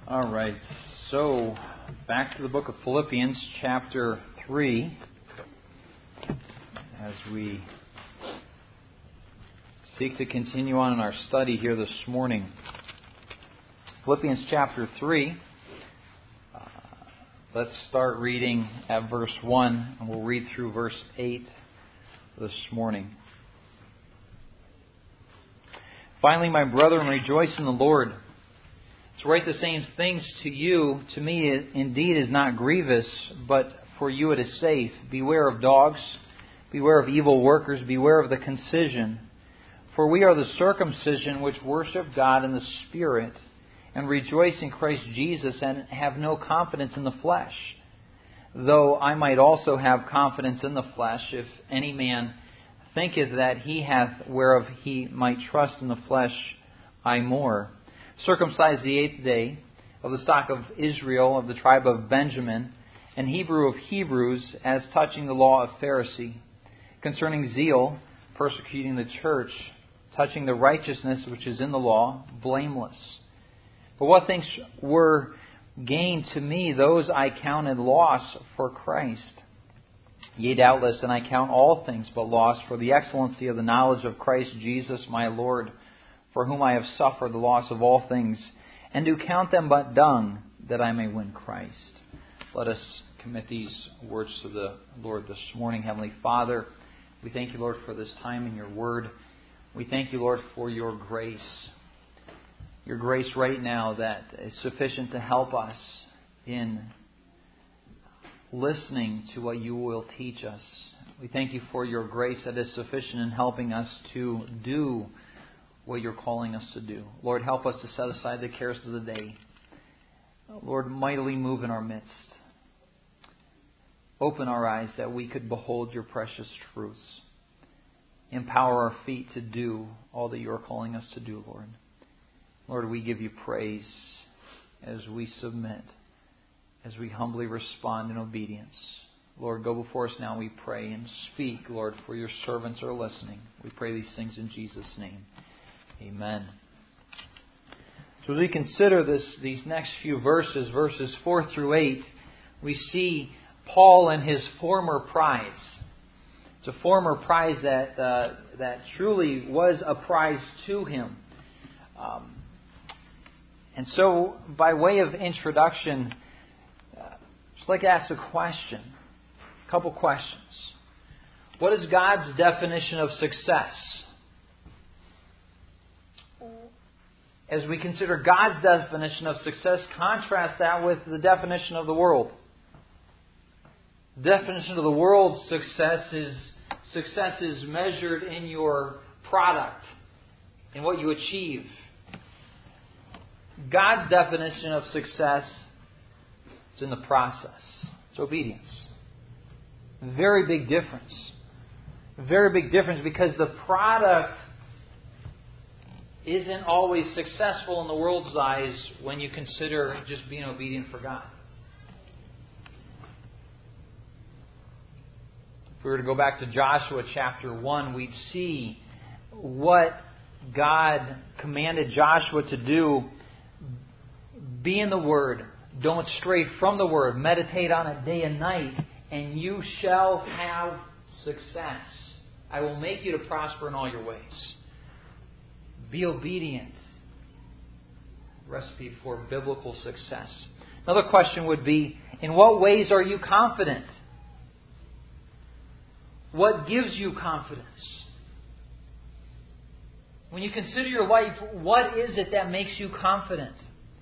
All right, so back to the book of Philippians, chapter 3, as we seek to continue on in our study here this morning. Philippians chapter 3, let's start reading at verse 1, and we'll read through verse 8 this morning. Finally, my brethren, rejoice in the Lord. To write the same things to you, to me indeed is not grievous, but for you it is safe. Beware of dogs, beware of evil workers, beware of the concision. For we are the circumcision which worship God in the Spirit, and rejoice in Christ Jesus, and have no confidence in the flesh. Though I might also have confidence in the flesh, if any man thinketh that he hath whereof he might trust in the flesh, I more. Circumcised the 8th day, of the stock of Israel, of the tribe of Benjamin, and Hebrew of Hebrews, as touching the law of Pharisee, concerning zeal, persecuting the church, touching the righteousness which is in the law, blameless. But what things were gain to me, those I counted loss for Christ. Yea, doubtless, and I count all things but loss for the excellency of the knowledge of Christ Jesus my Lord, for whom I have suffered the loss of all things, and do count them but dung, that I may win Christ. Let us commit these words to the Lord this morning. Heavenly Father, we thank you, Lord, for this time in your word. We thank you, Lord, for your grace. Your grace right now that is sufficient to help us in listening to what you will teach us. We thank you for your grace that is sufficient in helping us to do what you're calling us to do. Lord, help us to set aside the cares of the day. Lord, mightily move in our midst. Open our eyes that we could behold your precious truths. Empower our feet to do all that you're calling us to do, Lord. Lord, we give you praise as we submit, as we humbly respond in obedience. Lord, go before us now, we pray, and speak, Lord, for your servants are listening. We pray these things in Jesus' name. Amen. So as we consider these next few verses, verses 4 through 8, we see Paul and his former prize. It's a former prize that truly was a prize to him. And so, by way of introduction, just like to ask a question, a couple questions. What is God's definition of success? As we consider God's definition of success, contrast that with the definition of the world. The definition of the world's success is measured in your product, in what you achieve. God's definition of success is in the process. It's obedience. Very big difference. Very big difference, because the product isn't always successful in the world's eyes when you consider just being obedient for God. If we were to go back to Joshua chapter 1, we'd see what God commanded Joshua to do. Be in the Word. Don't stray from the Word. Meditate on it day and night, and you shall have success. I will make you to prosper in all your ways. Be obedient. Recipe for biblical success. Another question would be, in what ways are you confident? What gives you confidence? When you consider your life, what is it that makes you confident?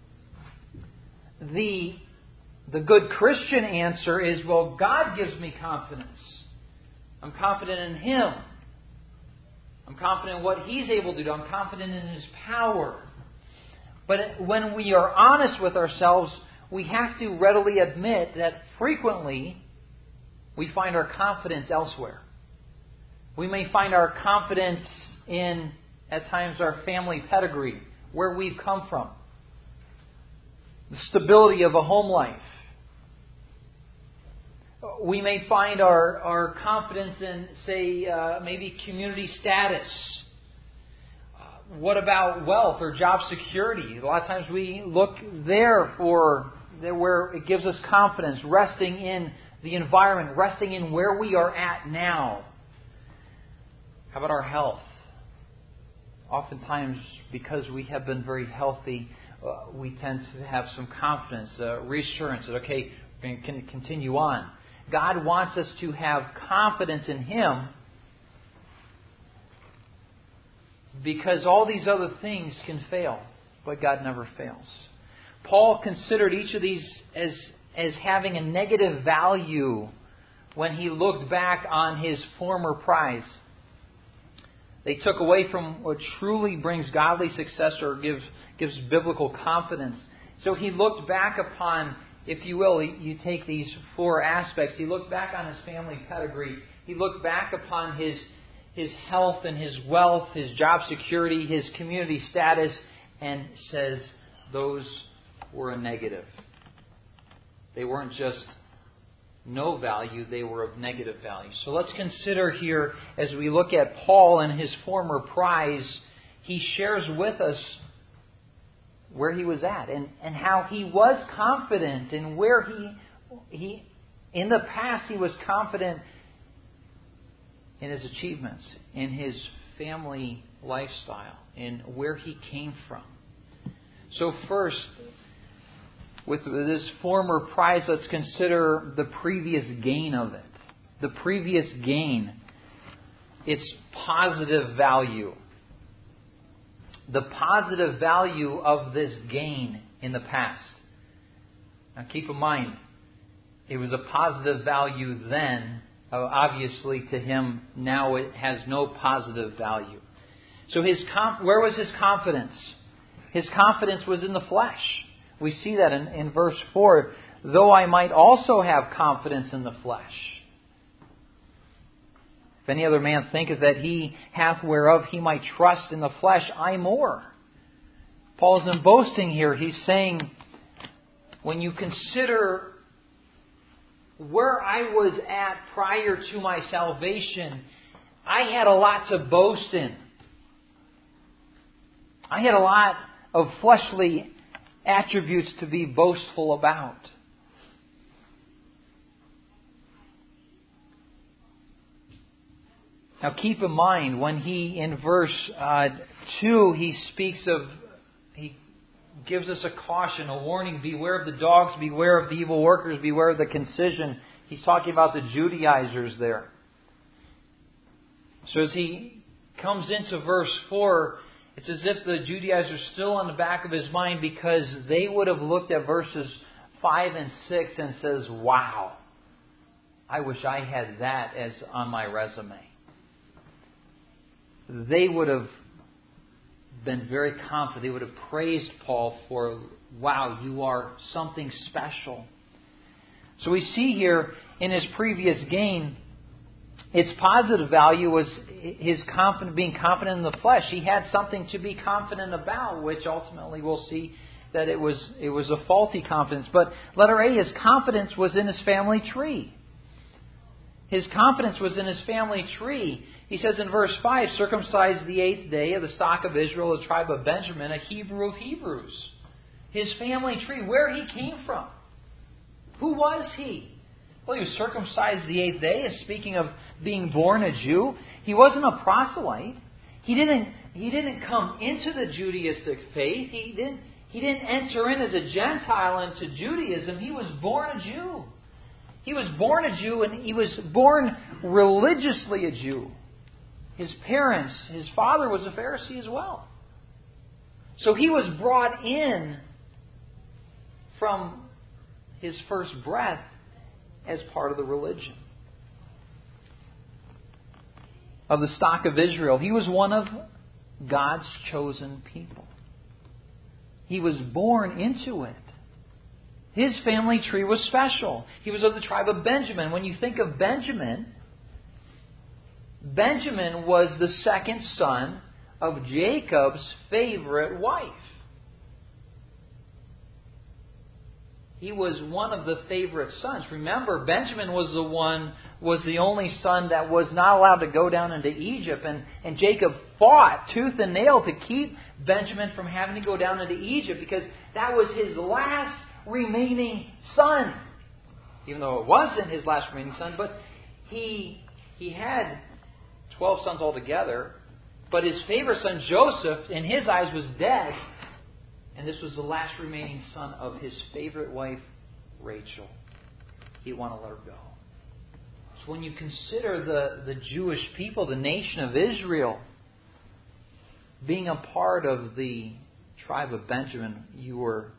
The good Christian answer is, well, God gives me confidence. I'm confident in Him. I'm confident in what He's able to do. I'm confident in His power. But when we are honest with ourselves, we have to readily admit that frequently we find our confidence elsewhere. We may find our confidence in, at times, our family pedigree, where we've come from, the stability of a home life. We may find our confidence in, say, maybe community status. what about wealth or job security? A lot of times we look there for where it gives us confidence, resting in the environment, resting in where we are at now. How about our health? Oftentimes, because we have been very healthy, we tend to have some confidence, reassurance that, okay, we can continue on. God wants us to have confidence in Him because all these other things can fail, but God never fails. Paul considered each of these as having a negative value when he looked back on his former prize. They took away from what truly brings godly success or gives biblical confidence. So he looked back upon, if you will, you take these four aspects. He looked back on his family pedigree. He looked back upon his health and his wealth, his job security, his community status, and says those were a negative. They weren't just no value, they were of negative value. So let's consider here, as we look at Paul and his former prize, he shares with us where he was at and how he was confident and where he in the past he was confident in his achievements, in his family lifestyle, in where he came from. So first, with this former prize, let's consider the previous gain of it. The previous gain, its positive value. The positive value of this gain in the past. Now keep in mind, it was a positive value then. Obviously to him, now it has no positive value. So where was his confidence? His confidence was in the flesh. We see that in verse 4. Though I might also have confidence in the flesh. If any other man thinketh that he hath whereof he might trust in the flesh, I more. Paul isn't boasting here. He's saying, when you consider where I was at prior to my salvation, I had a lot to boast in. I had a lot of fleshly attributes to be boastful about. Now keep in mind, when he, in verse 2, he gives us a caution, a warning, beware of the dogs, beware of the evil workers, beware of the concision. He's talking about the Judaizers there. So as he comes into verse 4, it's as if the Judaizers are still on the back of his mind, because they would have looked at verses 5 and 6 and says, wow, I wish I had that as on my resume. They would have been very confident. They would have praised Paul for, wow, you are something special. So we see here in his previous gain, its positive value was his being confident in the flesh. He had something to be confident about, which ultimately we'll see that it was a faulty confidence. But letter A, his confidence was in his family tree. His confidence was in his family tree. He says in verse 5, circumcised the 8th day of the stock of Israel, the tribe of Benjamin, a Hebrew of Hebrews. His family tree, where he came from. Who was he? Well, he was circumcised the 8th day, as speaking of being born a Jew. He wasn't a proselyte. He didn't come into the Judaistic faith. He didn't enter in as a Gentile into Judaism. He was born a Jew. He was born a Jew, and he was born religiously a Jew. His parents, his father was a Pharisee as well. So he was brought in from his first breath as part of the religion of the stock of Israel. He was one of God's chosen people. He was born into it. His family tree was special. He was of the tribe of Benjamin. When you think of Benjamin, Benjamin was the second son of Jacob's favorite wife. He was one of the favorite sons. Remember, Benjamin was the only son that was not allowed to go down into Egypt. And Jacob fought tooth and nail to keep Benjamin from having to go down into Egypt because that was his last remaining son. Even though it wasn't his last remaining son, but he had 12 sons altogether. But his favorite son, Joseph, in his eyes was dead. And this was the last remaining son of his favorite wife, Rachel. He didn't want to let her go. So when you consider the Jewish people, the nation of Israel, being a part of the tribe of Benjamin, you were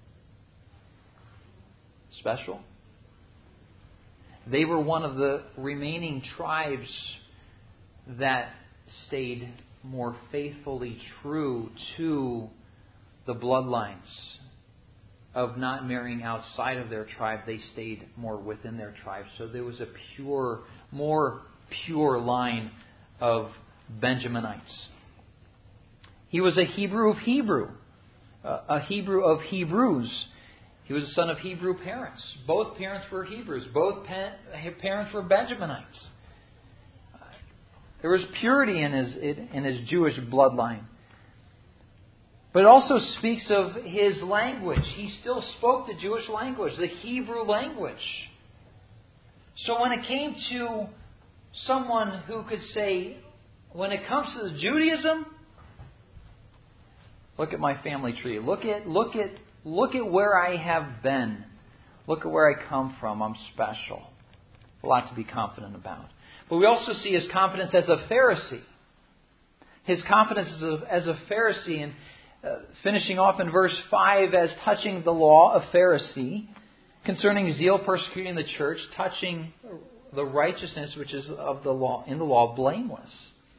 special. They were one of the remaining tribes that stayed more faithfully true to the bloodlines of not marrying outside of their tribe. They stayed more within their tribe. So there was a more pure line of Benjaminites. He was a Hebrew of Hebrew, a Hebrew of Hebrews. He was a son of Hebrew parents. Both parents were Hebrews. Both parents were Benjaminites. There was purity in his Jewish bloodline. But it also speaks of his language. He still spoke the Jewish language, the Hebrew language. So when it came to someone who could say, when it comes to the Judaism, look at my family tree. Look at where I have been. Look at where I come from. I'm special. A lot to be confident about. But we also see his confidence as a Pharisee. His confidence as a Pharisee. And finishing off in verse 5, as touching the law, a Pharisee, concerning zeal persecuting the church, touching the righteousness which is of the law, in the law, blameless.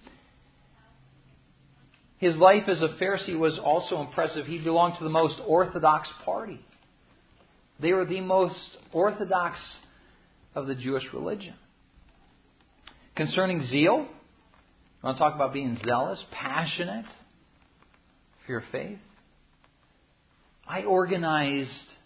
His life as a Pharisee was also impressive. He belonged to the most orthodox party. They were the most orthodox of the Jewish religion. Concerning zeal, you want to talk about being zealous, passionate for your faith? I organized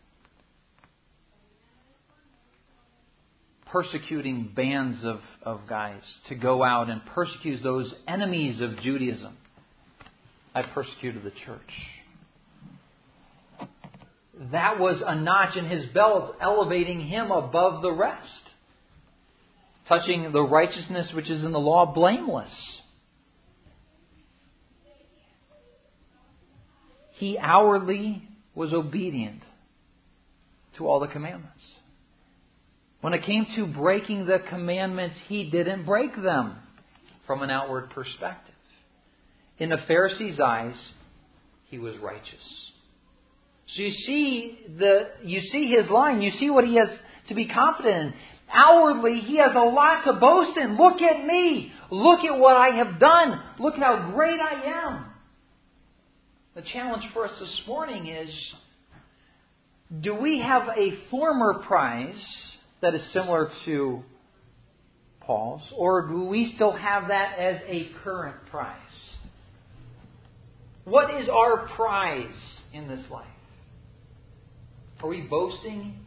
persecuting bands of guys to go out and persecute those enemies of Judaism. I persecuted the church. That was a notch in his belt, elevating him above the rest. Touching the righteousness which is in the law, blameless. He outwardly was obedient to all the commandments. When it came to breaking the commandments, he didn't break them from an outward perspective. In the Pharisees' eyes, he was righteous. So you see his line. You see what he has to be confident in. Outwardly, he has a lot to boast in. Look at me. Look at what I have done. Look how great I am. The challenge for us this morning is, do we have a former prize that is similar to Paul's, or do we still have that as a current prize? What is our prize in this life? Are we boasting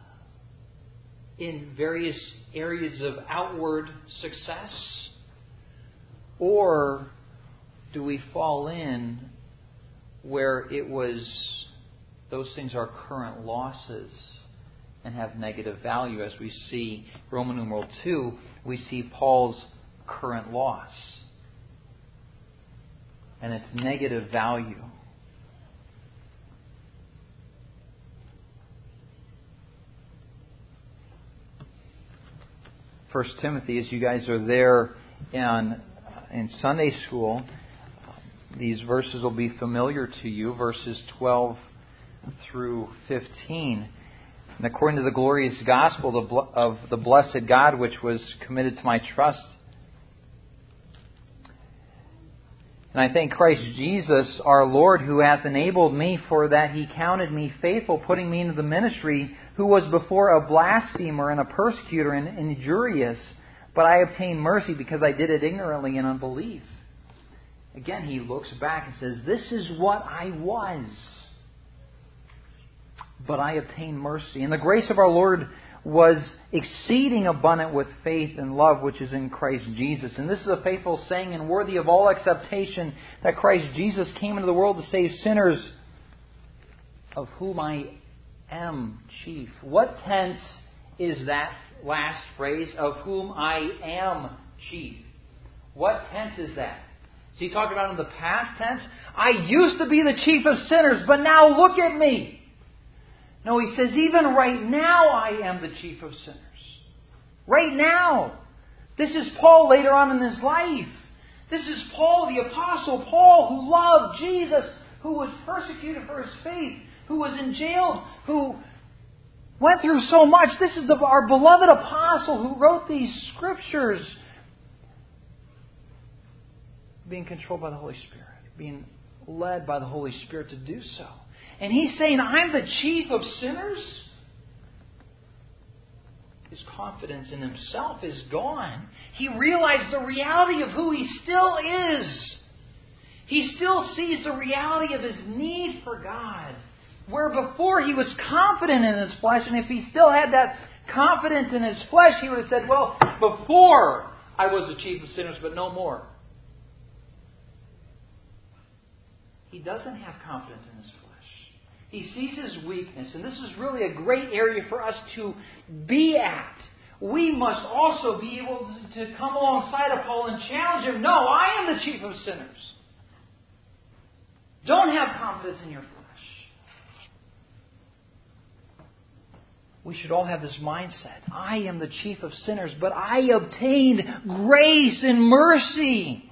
in various areas of outward success? Or do we fall in where it was, those things are current losses and have negative value? As we see Roman numeral 2, we see Paul's current loss and its negative value. 1 Timothy, as you guys are there in Sunday school, these verses will be familiar to you, verses 12 through 15. And according to the glorious gospel of the blessed God, which was committed to my trust, and I thank Christ Jesus our Lord, who hath enabled me, for that He counted me faithful, putting me into the ministry, who was before a blasphemer and a persecutor and injurious, but I obtained mercy because I did it ignorantly in unbelief. Again, he looks back and says, this is what I was. but I obtained mercy. And the grace of our Lord was exceeding abundant with faith and love which is in Christ Jesus. And this is a faithful saying and worthy of all acceptation, that Christ Jesus came into the world to save sinners, of whom I am chief. What tense is that last phrase, of whom I am chief? What tense is that? Is he talking about in the past tense? I used to be the chief of sinners, but now look at me. No, he says, even right now I am the chief of sinners. Right now. This is Paul later on in his life. This is Paul, the Apostle Paul, who loved Jesus, who was persecuted for his faith, who was in jail, who went through so much. This is our beloved Apostle who wrote these scriptures, being controlled by the Holy Spirit, being led by the Holy Spirit to do so. And he's saying, I'm the chief of sinners? His confidence in himself is gone. He realized the reality of who he still is. He still sees the reality of his need for God. Where before he was confident in his flesh, and if he still had that confidence in his flesh, he would have said, well, before I was the chief of sinners, but no more. He doesn't have confidence in his flesh. He sees his weakness, and this is really a great area for us to be at. We must also be able to come alongside of Paul and challenge him. No, I am the chief of sinners. Don't have confidence in your flesh. We should all have this mindset. I am the chief of sinners, but I obtained grace and mercy.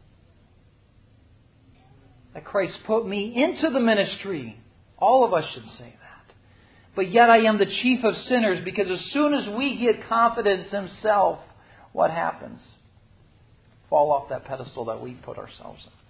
That Christ put me into the ministry. All of us should say that. But yet I am the chief of sinners, because as soon as we get confidence in himself, what happens? Fall off that pedestal that we put ourselves in.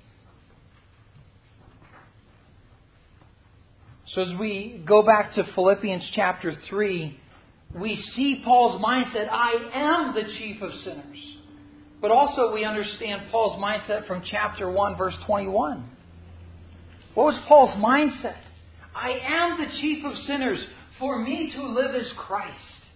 So as we go back to Philippians chapter 3, we see Paul's mindset, I am the chief of sinners. But also we understand Paul's mindset from chapter 1, verse 21. What was Paul's mindset? I am the chief of sinners. For me to live is Christ.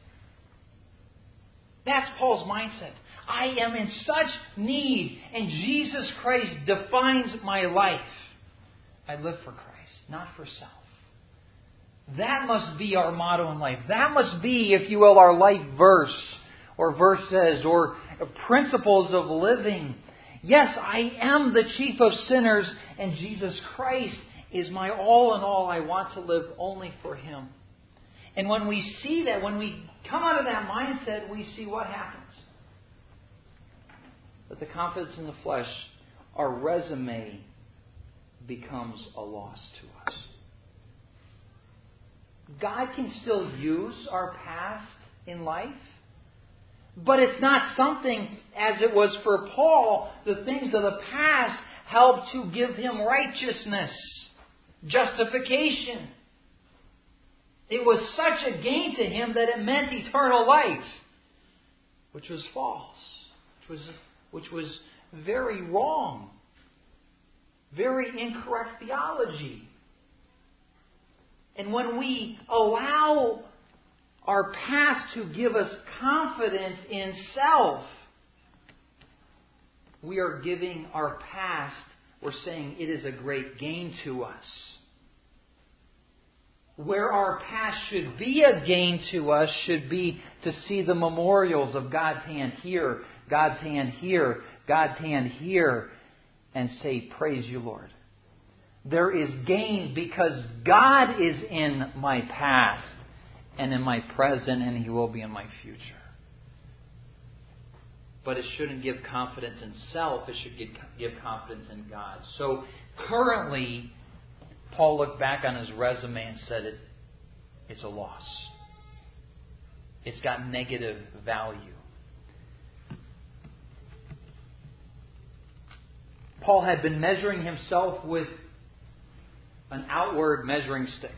That's Paul's mindset. I am in such need, and Jesus Christ defines my life. I live for Christ, not for self. That must be our motto in life. That must be, if you will, our life verse, or verses, or principles of living. Yes, I am the chief of sinners, and Jesus Christ is my all in all. I want to live only for Him. And when we see that, when we come out of that mindset, we see what happens. That the confidence in the flesh, our resume, becomes a loss to us. God can still use our past in life, but it's not something, as it was for Paul, the things of the past helped to give him righteousness, justification. It was such a gain to him that it meant eternal life, which was false, which was very wrong, very incorrect theology. And when we allow our past to give us confidence in self, we are giving our past, we're saying it is a great gain to us. Where our past should be a gain to us should be to see the memorials of God's hand here, God's hand here, God's hand here, and say, praise you, Lord. There is gain because God is in my past and in my present, and He will be in my future. But it shouldn't give confidence in self. It should give confidence in God. So currently, Paul looked back on his resume and said it's a loss. It's got negative value. Paul had been measuring himself with an outward measuring stick.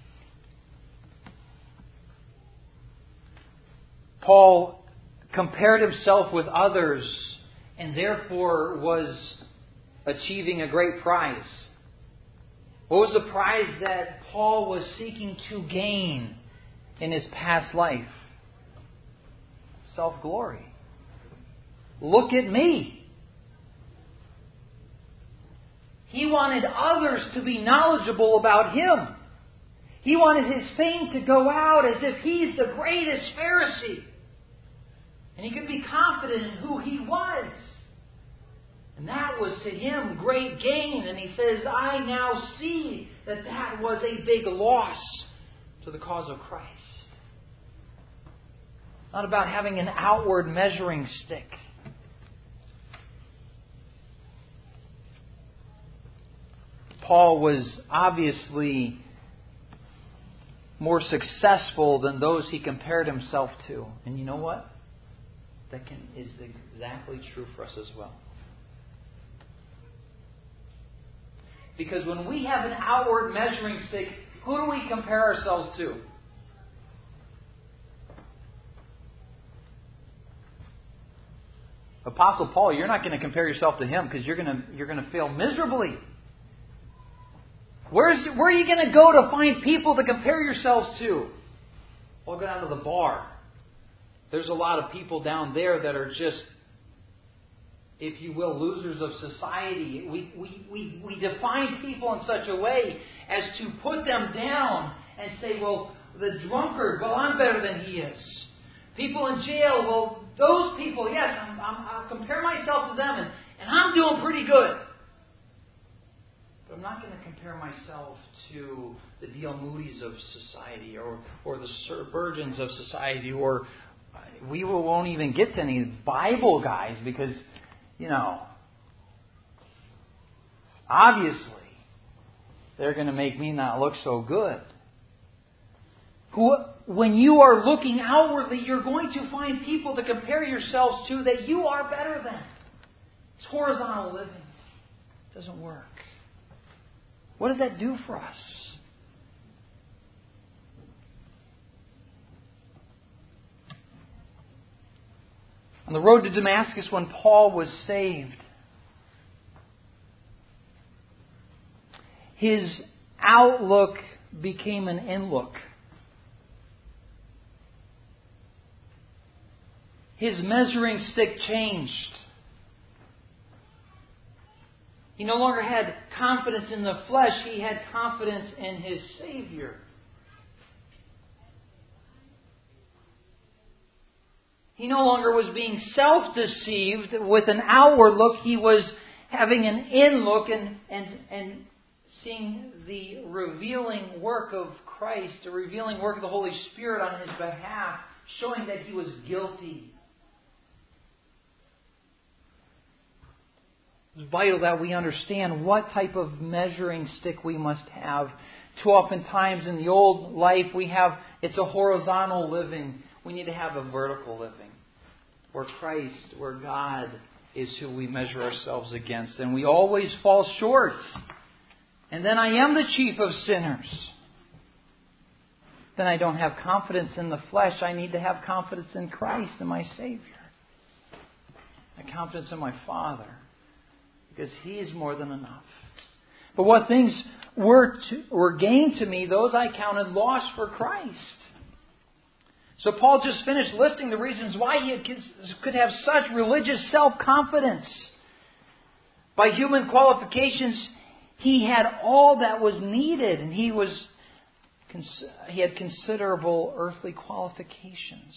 Paul compared himself with others and therefore was achieving a great prize. What was the prize that Paul was seeking to gain in his past life? Self-glory. Look at me. He wanted others to be knowledgeable about him. He wanted his fame to go out as if he's the greatest Pharisee. And he could be confident in who he was. And that was to him great gain. And he says, I now see that that was a big loss to the cause of Christ. Not about having an outward measuring stick. Paul was obviously more successful than those he compared himself to. And you know what? That is exactly true for us as well. Because when we have an outward measuring stick, who do we compare ourselves to? Apostle Paul, you're not going to compare yourself to him because you're going to fail miserably. Where are you going to go to find people to compare yourselves to? Well, go down to the bar. There's a lot of people down there that are just, if you will, losers of society. We define people in such a way as to put them down and say, well, the drunkard, well, I'm better than he is. People in jail, well, those people, yes, I'll compare myself to them and I'm doing pretty good. But I'm not going to compare myself to the D.L. Moody's of society or the Spurgeons of society, or we won't even get to any Bible guys because, obviously, they're going to make me not look so good. When you are looking outwardly, you're going to find people to compare yourselves to that you are better than. It's horizontal living. It doesn't work. What does that do for us? On the road to Damascus, when Paul was saved, his outlook became an inlook. His measuring stick changed. He no longer had confidence in the flesh. He had confidence in his Savior. He no longer was being self-deceived with an outward look. He was having an in-look and seeing the revealing work of Christ, the revealing work of the Holy Spirit on his behalf, showing that he was guilty. It's vital that we understand what type of measuring stick we must have. Too often times in the old life it's a horizontal living. We need to have a vertical living. Where Christ, where God is who we measure ourselves against. And we always fall short. And then I am the chief of sinners. Then I don't have confidence in the flesh. I need to have confidence in Christ and my Savior. My confidence in my Father. Because He is more than enough. But what things were gained to me, those I counted loss for Christ. So Paul just finished listing the reasons why he could have such religious self-confidence. By human qualifications, he had all that was needed, and he had considerable earthly qualifications.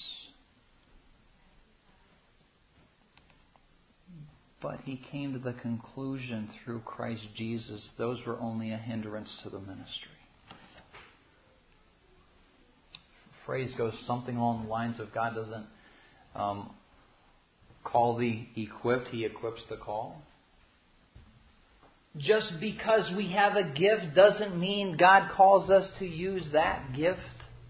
But he came to the conclusion through Christ Jesus, those were only a hindrance to the ministry. The phrase goes something along the lines of God doesn't call the equipped, He equips the called. Just because we have a gift doesn't mean God calls us to use that gift.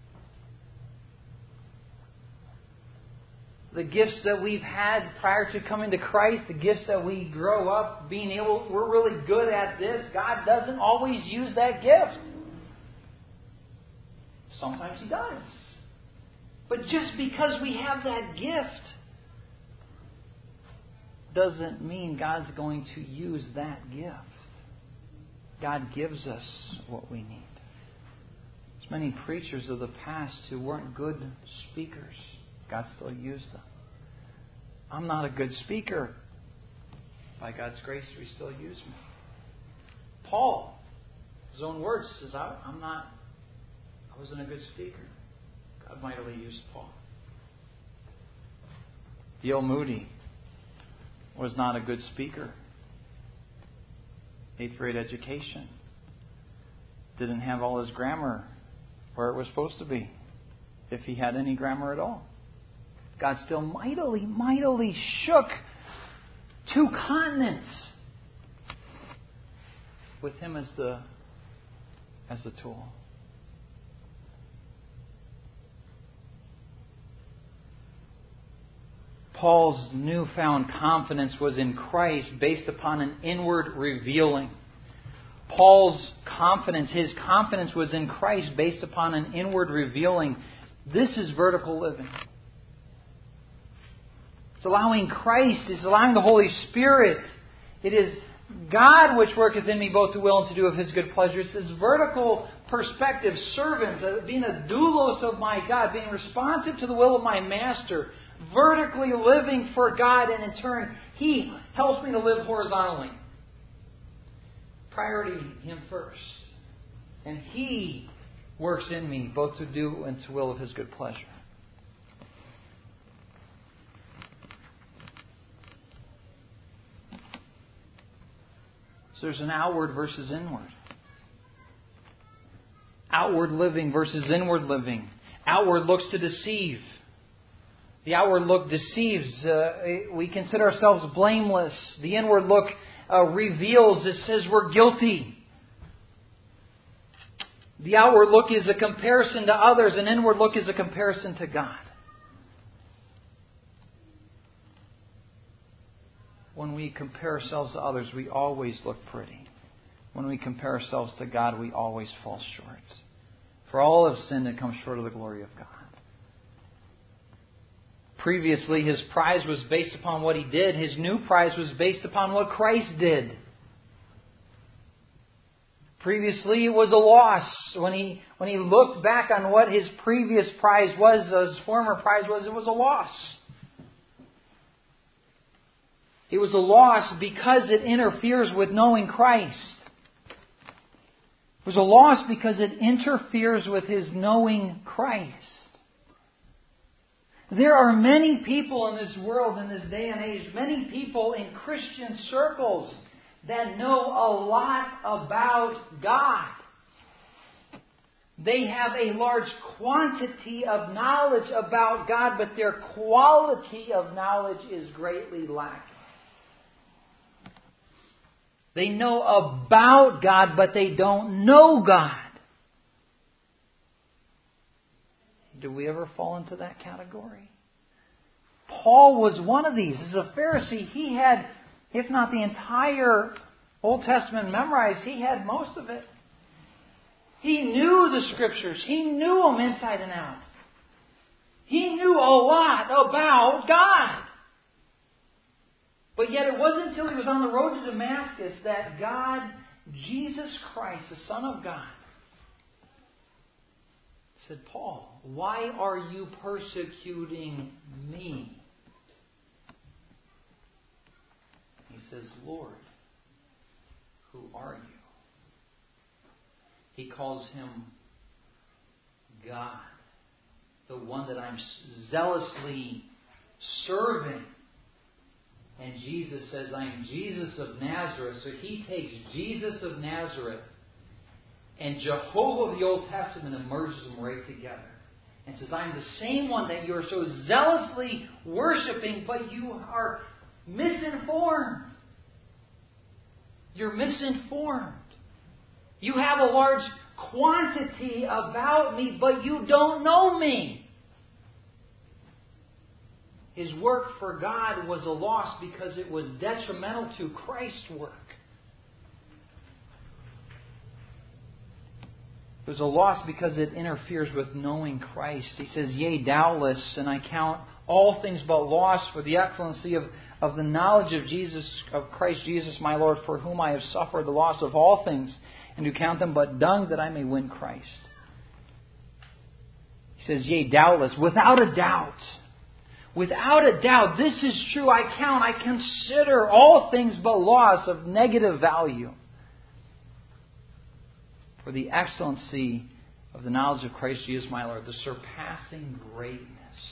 The gifts that we've had prior to coming to Christ, the gifts that we grow up we're really good at this. God doesn't always use that gift. Sometimes He does. But just because we have that gift doesn't mean God's going to use that gift. God gives us what we need. There's many preachers of the past who weren't good speakers. God still used them. I'm not a good speaker. By God's grace, He still used me. Paul, his own words, says, I wasn't a good speaker. God mightily used Paul. D.L. Moody was not a good speaker. 8th grade education. Didn't have all his grammar where it was supposed to be, if he had any grammar at all. God still mightily shook 2 continents with him as the tool. Paul's newfound confidence was in Christ based upon an inward revealing. Paul's confidence, his confidence was in Christ based upon an inward revealing. This is vertical living. It's allowing Christ, it's allowing the Holy Spirit. It is God which worketh in me both to will and to do of His good pleasure. It's this vertical perspective, servants, being a doulos of my God, being responsive to the will of my Master, vertically living for God, and in turn, He helps me to live horizontally. Priority Him first. And He works in me both to do and to will of His good pleasure. So there's an outward versus inward. Outward living versus inward living. Outward looks to deceive. The outward look deceives. We consider ourselves blameless. The inward look reveals. It says we're guilty. The outward look is a comparison to others. An inward look is a comparison to God. When we compare ourselves to others, we always look pretty. When we compare ourselves to God, we always fall short. For all have sinned and come short of the glory of God. Previously, his prize was based upon what he did. His new prize was based upon what Christ did. Previously, it was a loss. When he looked back on what his previous prize was, his former prize was, it was a loss. It was a loss because it interferes with knowing Christ. It was a loss because it interferes with his knowing Christ. There are many people in this world, in this day and age, many people in Christian circles that know a lot about God. They have a large quantity of knowledge about God, but their quality of knowledge is greatly lacking. They know about God, but they don't know God. Do we ever fall into that category? Paul was one of these. As a Pharisee, he had, if not the entire Old Testament memorized, he had most of it. He knew the Scriptures. He knew them inside and out. He knew a lot about God. But yet it wasn't until he was on the road to Damascus that God, Jesus Christ, the Son of God, said, Paul, why are you persecuting me? He says, Lord, who are you? He calls him God, the one that I'm zealously serving. And Jesus says, I am Jesus of Nazareth. So he takes Jesus of Nazareth and Jehovah of the Old Testament and merges them right together. And says, I am the same one that you're so zealously worshiping, but you are misinformed. You're misinformed. You have a large quantity about me, but you don't know me. His work for God was a loss because it was detrimental to Christ's work. It was a loss because it interferes with knowing Christ. He says, yea, doubtless, and I count all things but loss for the excellency of of the knowledge of Jesus, of Christ Jesus my Lord, for whom I have suffered the loss of all things, and do count them but dung, that I may win Christ. He says, yea, doubtless, without a doubt, this is true. I consider all things but loss of negative value, for the excellency of the knowledge of Christ Jesus my Lord, the surpassing greatness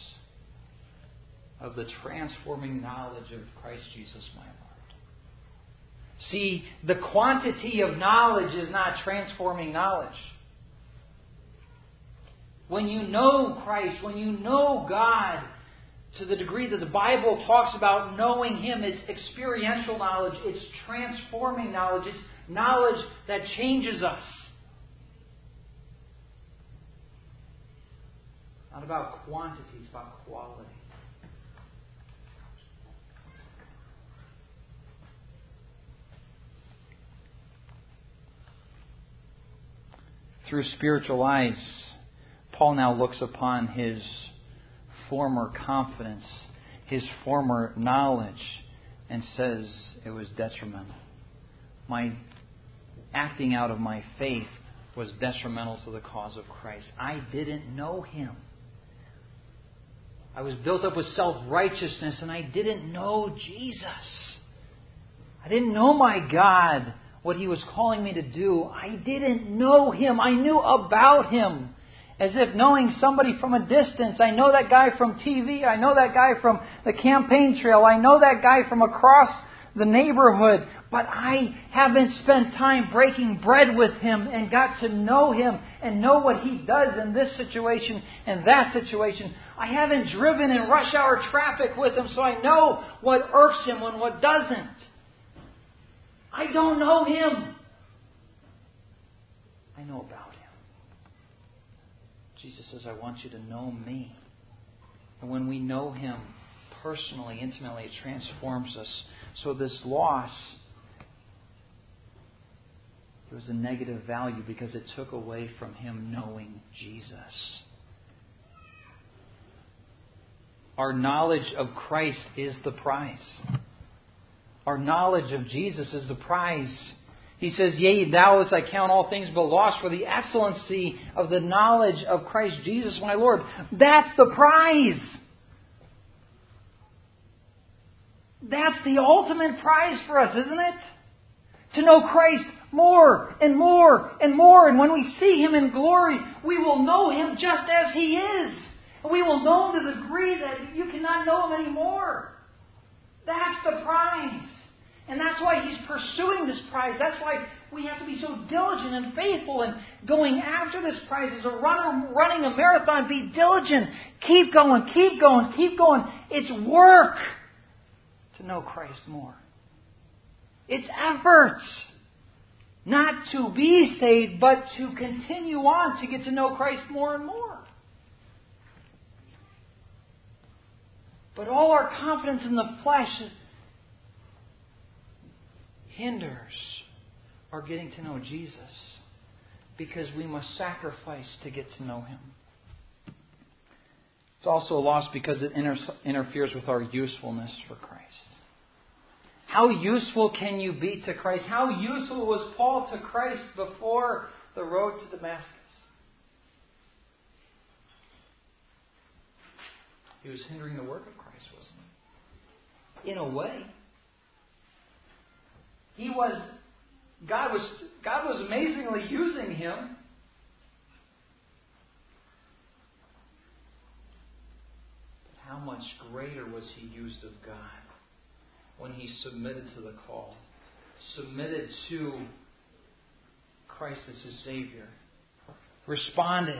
of the transforming knowledge of Christ Jesus my Lord. See, the quantity of knowledge is not transforming knowledge. When you know Christ, when you know God, to the degree that the Bible talks about knowing Him, it's experiential knowledge, it's transforming knowledge, it's knowledge that changes us. Not about quantity, it's about quality. Through spiritual eyes, Paul now looks upon his former confidence, his former knowledge, and says it was detrimental. My acting out of my faith was detrimental to the cause of Christ. I didn't know Him. I was built up with self-righteousness, and I didn't know Jesus. I didn't know my God, what He was calling me to do. I didn't know Him. I knew about Him. As if knowing somebody from a distance. I know that guy from TV. I know that guy from the campaign trail. I know that guy from across the neighborhood. But I haven't spent time breaking bread with Him and got to know Him and know what He does in this situation and that situation. I haven't driven in rush hour traffic with Him, so I know what irks Him and what doesn't. I don't know Him. I know about Him. Jesus says, I want you to know me. And when we know Him personally, intimately, it transforms us. So this loss, it was a negative value because it took away from him knowing Jesus. Our knowledge of Christ is the prize. Our knowledge of Jesus is the prize. He says, yea, doubtless I count all things but loss for the excellency of the knowledge of Christ Jesus my Lord. That's the prize. That's the ultimate prize for us, isn't it? To know Christ more and more and more. And when we see Him in glory, we will know Him just as He is. And we will know Him to the degree that you cannot know Him anymore. That's the prize. And that's why He's pursuing this prize. That's why we have to be so diligent and faithful in going after this prize. As a runner running a marathon, be diligent. Keep going, keep going, keep going. It's work to know Christ more. It's effort. Not to be saved, but to continue on to get to know Christ more and more. But all our confidence in the flesh hinders our getting to know Jesus, because we must sacrifice to get to know Him. It's also a loss because it interferes with our usefulness for Christ. How useful can you be to Christ? How useful was Paul to Christ before the road to Damascus? He was hindering the work of Christ, wasn't he? In a way. God was amazingly using him. But how much greater was he used of God when he submitted to the call, submitted to Christ as his Savior, responded.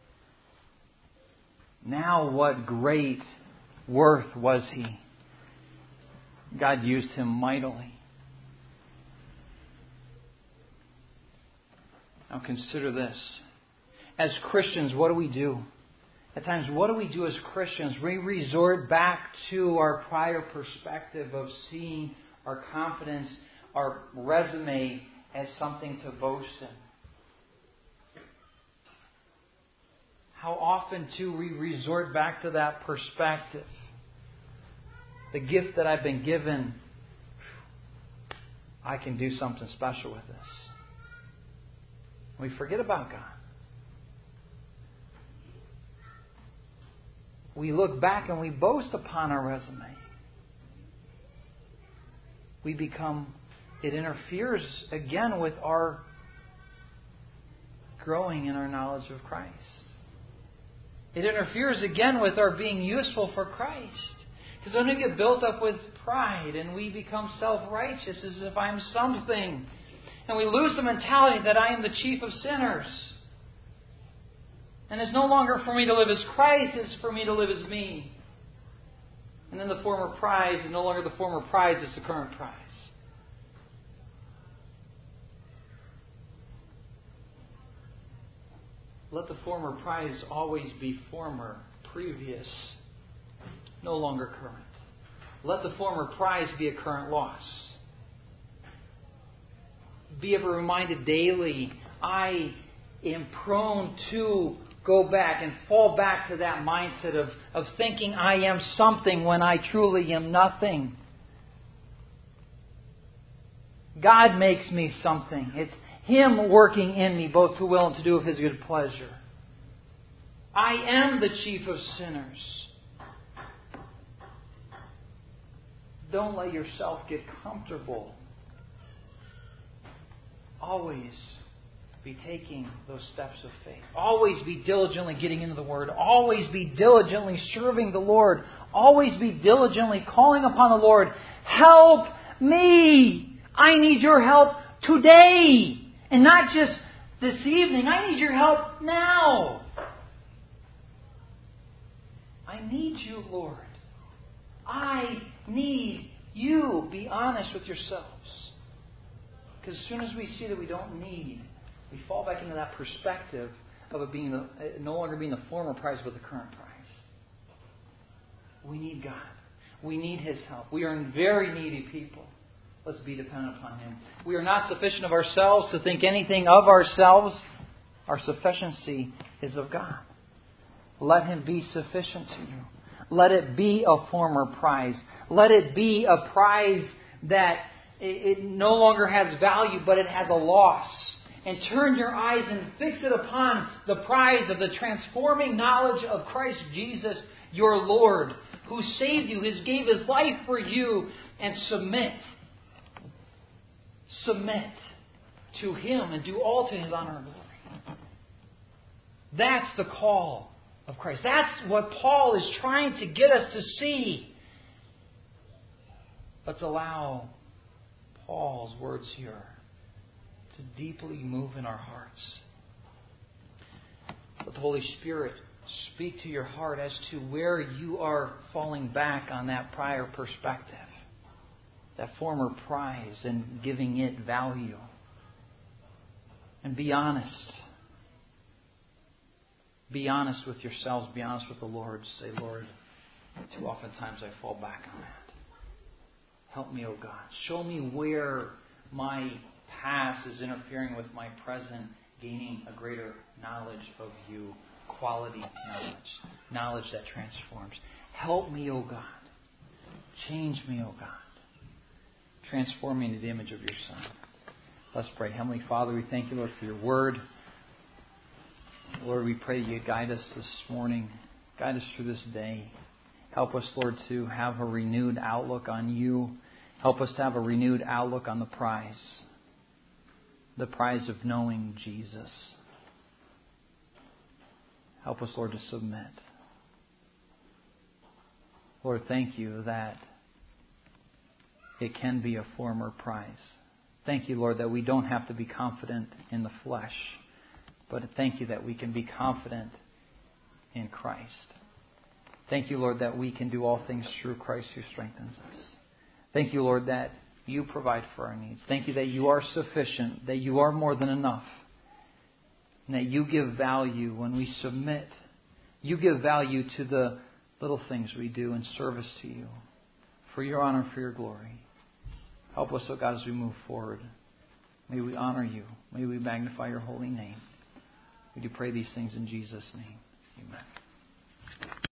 Now what great worth was he? God used him mightily. Now consider this. As Christians, what do? At times, what do we do as Christians? We resort back to our prior perspective of seeing our confidence, our resume, as something to boast in. How often, too, we resort back to that perspective. the gift that I've been given, I can do something special with this. We forget about God. We look back and we boast upon our resume. It interferes again with our growing in our knowledge of Christ. It interferes again with our being useful for Christ. Because when we get built up with pride and we become self-righteous as if I'm something, and we lose the mentality that I am the chief of sinners. And it's no longer for me to live as Christ, it's for me to live as me. And then the former prize is no longer the former prize, it's the current prize. Let the former prize always be former, previous, no longer current. Let the former prize be a current loss. Be ever reminded daily, I am prone to go back and fall back to that mindset of thinking I am something when I truly am nothing. God makes me something. It's Him working in me, both to will and to do of His good pleasure. I am the chief of sinners. Don't let yourself get comfortable. Always be taking those steps of faith. Always be diligently getting into the Word. Always be diligently serving the Lord. Always be diligently calling upon the Lord. Help me! I need your help today. And not just this evening. I need your help now. I need you, Lord. I need you. Be honest with yourselves. Because as soon as we see that we don't need, we fall back into that perspective of it being no longer being the former prize but the current prize. We need God. We need His help. We are very needy people. Let's be dependent upon Him. We are not sufficient of ourselves to think anything of ourselves. Our sufficiency is of God. Let Him be sufficient to you. Let it be a former prize. Let it be a prize that it no longer has value, but it has a loss. And turn your eyes and fix it upon the prize of the transforming knowledge of Christ Jesus, your Lord, who saved you, who gave His life for you, and submit. Submit to Him and do all to His honor and glory. That's the call of Christ. That's what Paul is trying to get us to see. Let's allow Paul's words here to deeply move in our hearts. Let the Holy Spirit speak to your heart as to where you are falling back on that prior perspective, that former prize, and giving it value. And be honest. Be honest with yourselves. Be honest with the Lord. Say, Lord, too oftentimes I fall back on that. Help me, O God. Show me where my past is interfering with my present, gaining a greater knowledge of you, quality knowledge, knowledge that transforms. Help me, O God. Change me, O God. Transform me into the image of your Son. Let's pray. Heavenly Father, we thank you, Lord, for your word. Lord, we pray you guide us this morning. Guide us through this day. Help us, Lord, to have a renewed outlook on you. Help us to have a renewed outlook on the prize of knowing Jesus. Help us, Lord, to submit. Lord, thank you that it can be a former prize. Thank you, Lord, that we don't have to be confident in the flesh, but thank you that we can be confident in Christ. Thank you, Lord, that we can do all things through Christ who strengthens us. Thank you, Lord, that you provide for our needs. Thank you that you are sufficient, that you are more than enough, and that you give value when we submit. You give value to the little things we do in service to you, for your honor, for your glory. Help us, O God, as we move forward. May we honor you. May we magnify your holy name. We do pray these things in Jesus' name. Amen.